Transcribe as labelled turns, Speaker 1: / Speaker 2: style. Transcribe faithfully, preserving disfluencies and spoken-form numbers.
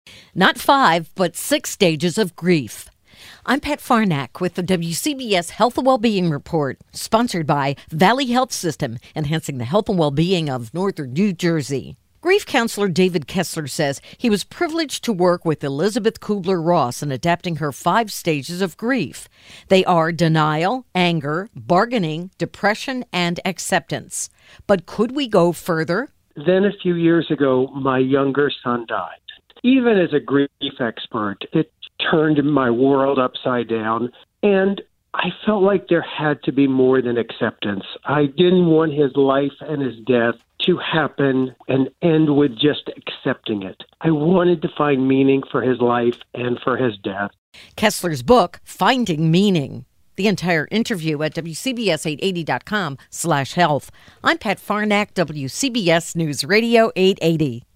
Speaker 1: Not five, but six stages of grief. I'm Pat Farnack with the W C B S Health and Wellbeing Report, sponsored by Valley Health System, enhancing the health and well-being of northern New Jersey. Grief counselor David Kessler says he was privileged to work with Elizabeth Kubler-Ross in adapting her five stages of grief. They are denial, anger, bargaining, depression, and acceptance. But could we go further?
Speaker 2: Then a few years ago, my younger son died. Even as a grief expert, it turned my world upside down, and I felt like there had to be more than acceptance. I didn't want his life and his death to happen and end with just accepting it. I wanted to find meaning for his life and for his death.
Speaker 1: Kessler's book, Finding Meaning. The entire interview at W C B S eight eighty dot com slash health. I'm Pat Farnack, W C B S News Radio eight eighty.